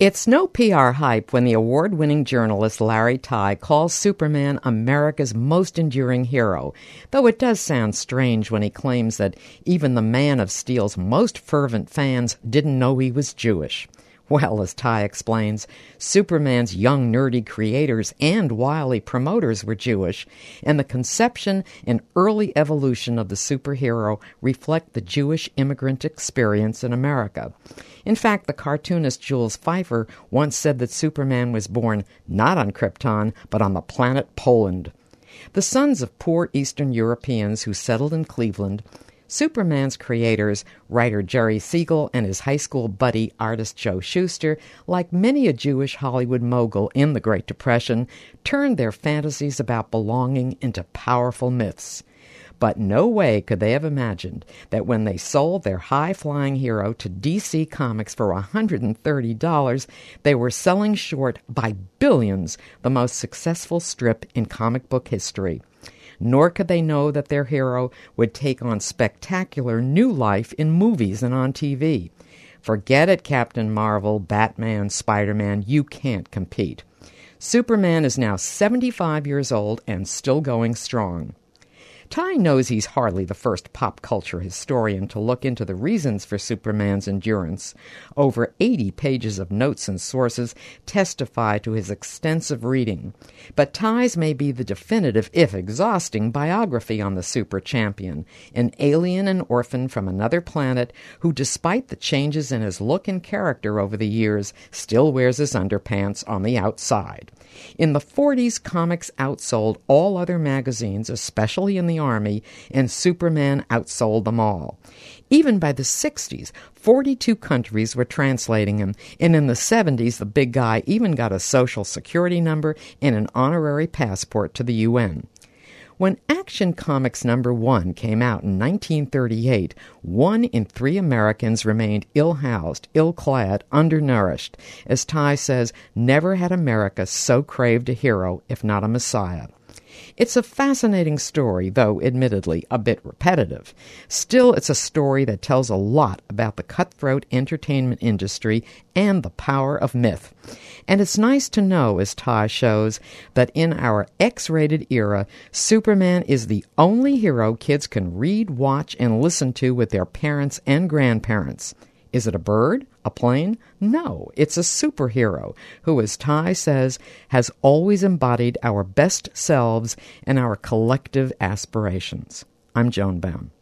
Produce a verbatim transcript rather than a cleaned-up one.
It's no P R hype when the award-winning journalist Larry Tye calls Superman America's most enduring hero, though it does sound strange when he claims that even the Man of Steel's most fervent fans didn't know he was Jewish. Well, as Tye explains, Superman's young nerdy creators and wily promoters were Jewish, and the conception and early evolution of the superhero reflect the Jewish immigrant experience in America. In fact, the cartoonist Jules Feiffer once said that Superman was born not on Krypton, but on the planet Poland. The sons of poor Eastern Europeans who settled in Cleveland, Superman's creators, writer Jerry Siegel and his high school buddy, artist Joe Shuster, like many a Jewish Hollywood mogul in the Great Depression, turned their fantasies about belonging into powerful myths. But no way could they have imagined that when they sold their high-flying hero to D C Comics for one hundred thirty dollars, they were selling short by billions the most successful strip in comic book history. Nor could they know that their hero would take on spectacular new life in movies and on T V. Forget it, Captain Marvel, Batman, Spider-Man, you can't compete. Superman is now seventy-five years old and still going strong. Tye knows he's hardly the first pop culture historian to look into the reasons for Superman's endurance. Over eighty pages of notes and sources testify to his extensive reading. But Tye's may be the definitive, if exhausting, biography on the super champion, an alien and orphan from another planet who, despite the changes in his look and character over the years, still wears his underpants on the outside. In the forties, comics outsold all other magazines, especially in the Army, and Superman outsold them all. Even by the sixties, forty-two countries were translating him, and in the seventies, the big guy even got a social security number and an honorary passport to the U N. When Action Comics number one came out in nineteen thirty-eight, one in three Americans remained ill-housed, ill-clad, undernourished. As Tye says, never had America so craved a hero, if not a messiah. It's a fascinating story, though admittedly a bit repetitive. Still, it's a story that tells a lot about the cutthroat entertainment industry and the power of myth. And it's nice to know, as Tye shows, that in our X-rated era, Superman is the only hero kids can read, watch, and listen to with their parents and grandparents. Is it a bird? A plane? No, it's a superhero who, as Tye says, has always embodied our best selves and our collective aspirations. I'm Joan Baum.